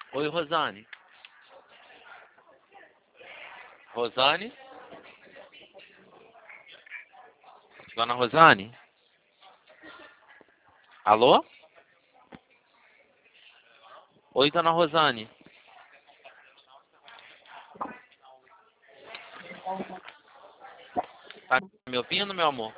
Oi, Rosane. Rosane? Dona Rosane? Alô? Oi, Dona Rosane. Tá me ouvindo, meu amor?